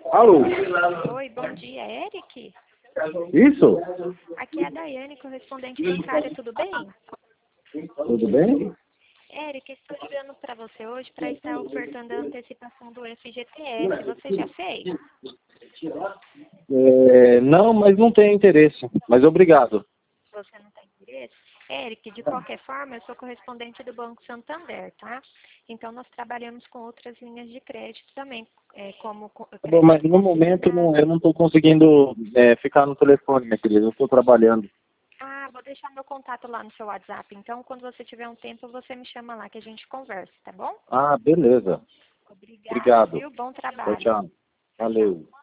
Alô? Oi, bom dia, Eric? Isso? Aqui é a Daiane, correspondente bancária, tudo bem? Tudo bem? Eric, estou ligando para você hoje para estar ofertando a antecipação do FGTS. Você já fez? Não, mas não tenho interesse. Mas obrigado. Você não tem interesse? Eric, de qualquer forma, eu sou correspondente do Banco Santander, tá? Então, nós trabalhamos com outras linhas de crédito também, como... Bom, mas no momento eu não estou conseguindo ficar no telefone, minha querida. Eu estou trabalhando. Ah, vou deixar meu contato lá no seu WhatsApp. Então, quando você tiver um tempo, você me chama lá que a gente conversa, tá bom? Ah, beleza. Obrigada, Obrigado. viu? Bom Tchau, trabalho. tchau. Tchau, tchau. Valeu.